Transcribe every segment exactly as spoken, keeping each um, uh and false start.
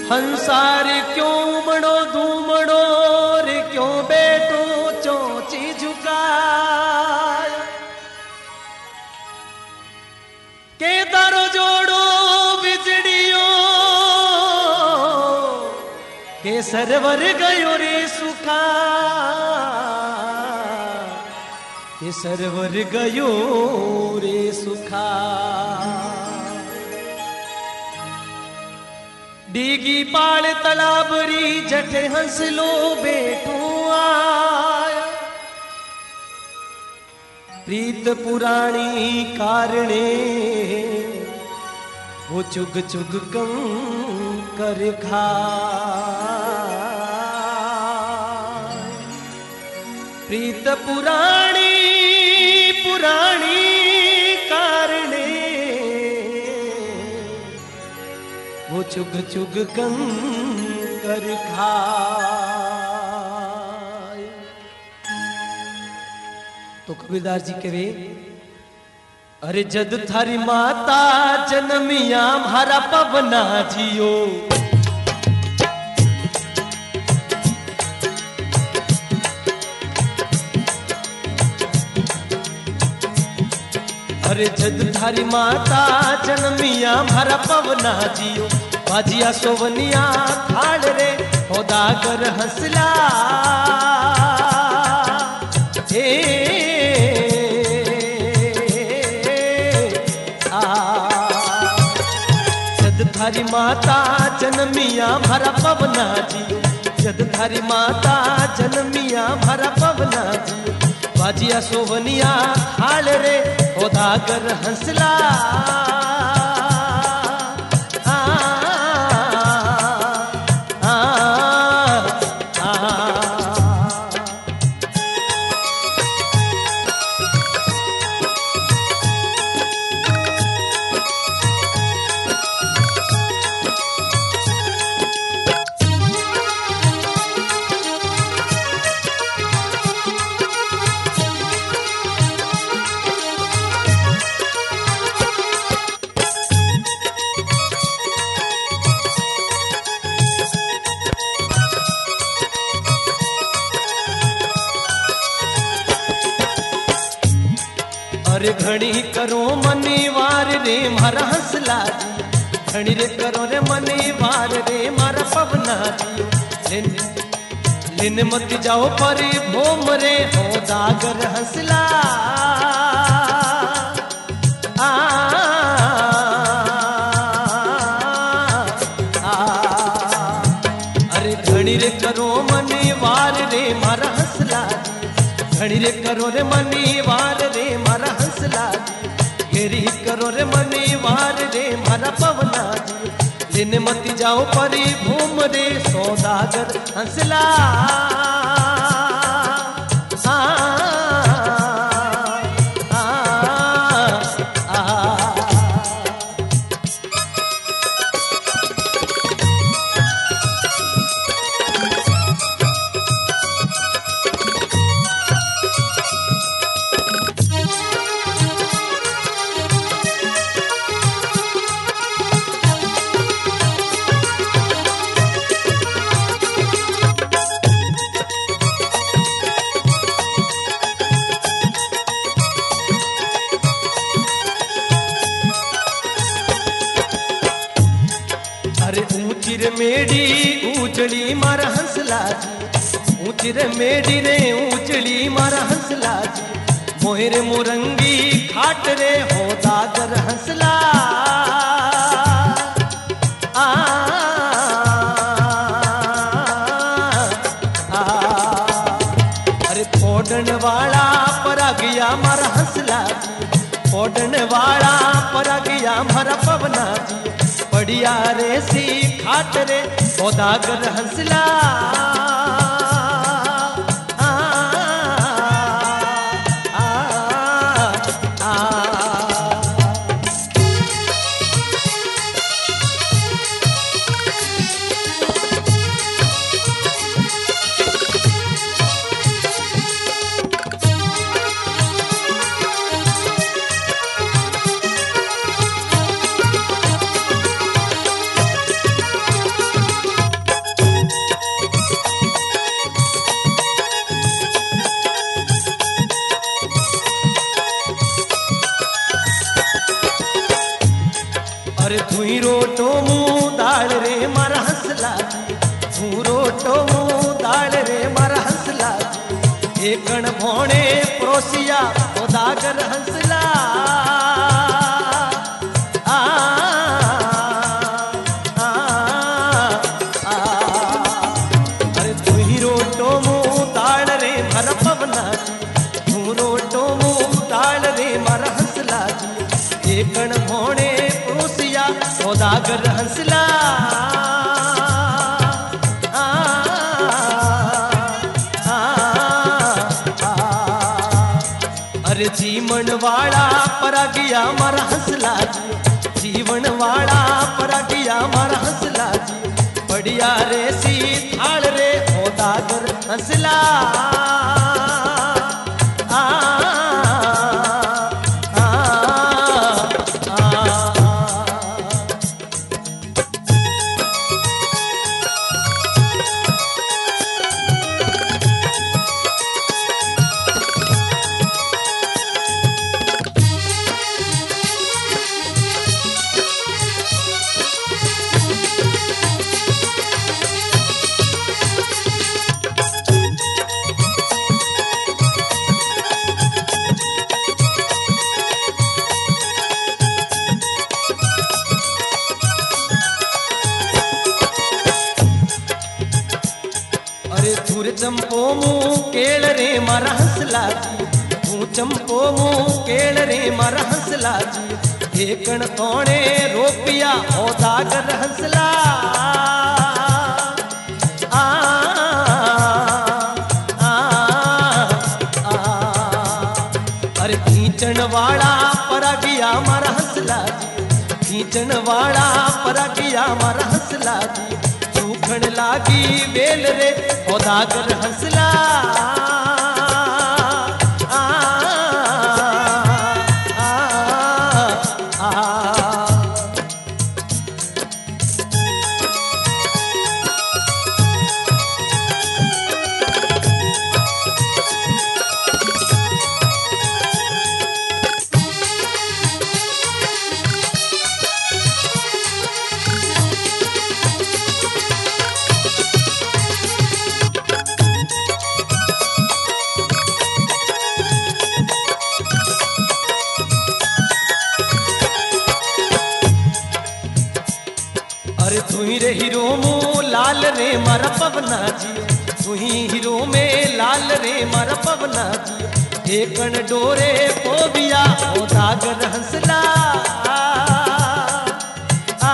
हंसार क्यों मड़ो धूमड़ो रे क्यों बेटो चोची झुकाय के दारो जोड़ो बिजड़ियो के सरवर गयो रे सुखा के सरवर गयो रे सुखा डीगी पाड़ तलाबरी जठे हंसलो बेटू आया प्रीत पुराणी कारणे वो चुग चुग कम कर खा प्रीत पुराणी पुराणी कारणे वो चुग चुग कम कर खाए। तो कबीरदास जी कहे अरे जद थारी माता जन्मिया मारा पवना जियो अरे जद थारी माता जन्मिया मारा पवना जियो बाजिया सोवनिया खाड़ रे होदागर हंसला हे आ जद थारी माता जन्मिया मारा पवना जियो जद थारी माता जन्मिया मारा पवना जियो बाजिया सोवनिया खाड़ रे होदागर हंसला अरे घड़ी करो मनी वार रे मारा हंसला घड़ी रे करो रे मनी वार रे मारा पवना लिन लिन मत जाओ परी भोम रे हो दागर हंसला आ, आ, अरे घड़ी रे करो मनी वार रे मारा हंसला घड़ी रे करो रे मनी वार रे मारा हंसला घेरी करो रे मनी वार रे मारा पवना लेने मती जाओ परी भूम रे सौदागर हंसला आ, आ, आ, आ, ऊंची रे मेडी ऊंचड़ी मारा हंसला ऊंची रे मेडी रे ऊंचड़ी मारा हंसला मोहरे मोरंगी खाट रे हो दादर हंसला आ, आ, अरे फोड़न वाला परा गया मारा हंसला फोड़न वाला परा गया मारा पवना बढ़िया रे सी खाट रे सौदागर हंसला आ, आ, आ, आ, अरे धुई रोटो मुँह दाल रे मारा हंसला धू रोटो मुँह दाल रे मारा हंसला एकण भोणे पड़ोसिया सौदागर हंसला आ, आ, आ, अरे धुई रोटो मुँह दाल रे मारा पवना धू रोटो मुँह दाल रे मारा हंसला एकण भोणे पड़ोसिया सौदागर हंसला अरे जीवन वाला परागिया मारा हंसला जीवन वाला परागिया मारा हंसला बढ़िया रे सी थाल रे सौदागर हंसला आ, आ, आ, आ। धूर चंपो मुँह केल रे मारा हंसला तू चंपो मुँह केल रे मारा हंसला एकण तोणे रोपिया सौदागर हंसला आ, आ, आ, अरे खींचण वाला परागिया मारा हंसला खींचण वाला परागिया मारा हंसला सूखण लागी बेल रे सौदागर हंसला आ, आ, आ, आ। अरे तुही रे हीरो मुँह लाल रे मारा पवना जी तुही हीरो में लाल रे मारा पवना जी एकण डोरे पोबिया सौदागर हंसला आ, आ,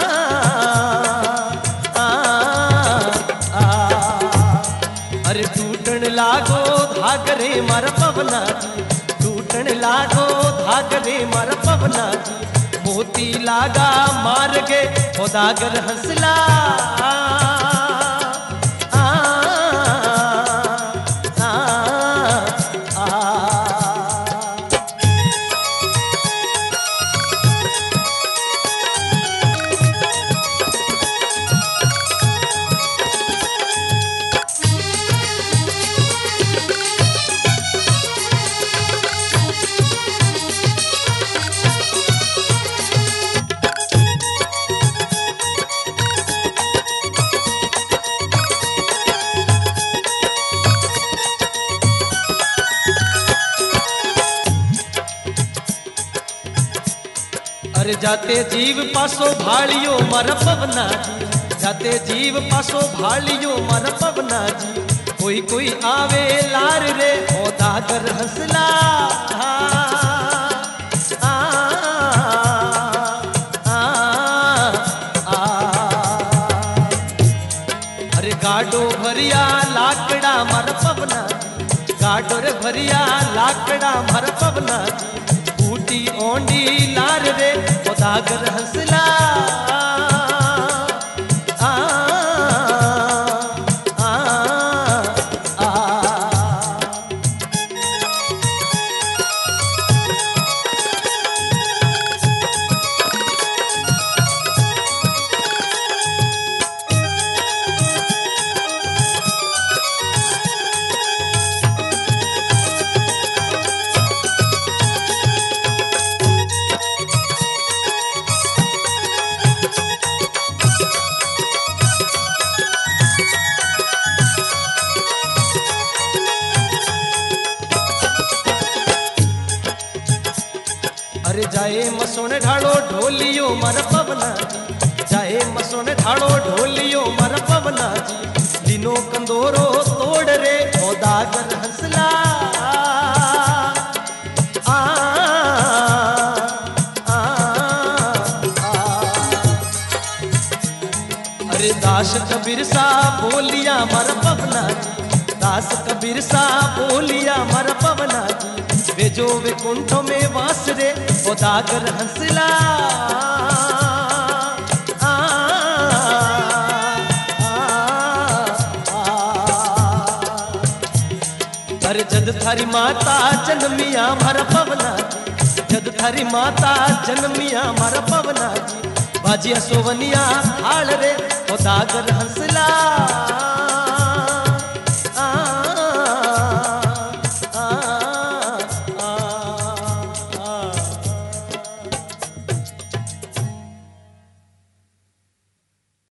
आ, आ, अरे टूटन लागो धागरे मारा पवना जी टूटन लागो धागरे मारा पवना जी मोती लागा मार गे सौदागर हंसला आ, आ, आ, आ, आ। अरे जाते जीव पासो भालियो मारा पवना जी जाते जीव पासो भालियो मारा पवना जी कोई कोई आवे लार रे सौदागर हंसला आ, आ, आ, आ, अरे गाडो भरिया लाकड़ा मारा पवना गाडो रे भरिया लाकड़ा मारा पवना ऊटी ओंडी लार रे सौदागर हंसला आ, आ, आ, आ। जाए मसोण ढालो ढोलियो मर पवना जी, जाए मसोण ढालो ढोलियो मर पवना जी, दिनो कंदोरो तोड़ रे सौदागर हंसला। आ, आ, आ, अरे दास कबीर सा बोलिया मर पवना जी, दास कबीर सा बोलिया मर पवना जी, वे जो वे कुंठों में वास रे सौदागर हंसला। आ, आ, आ, अरे जद थारी माता जन्मिया मर पवना जी, जद थारी माता जन्मिया मर पवना जी, बाजिया सोवनिया हाल रे सौदागर हंसला।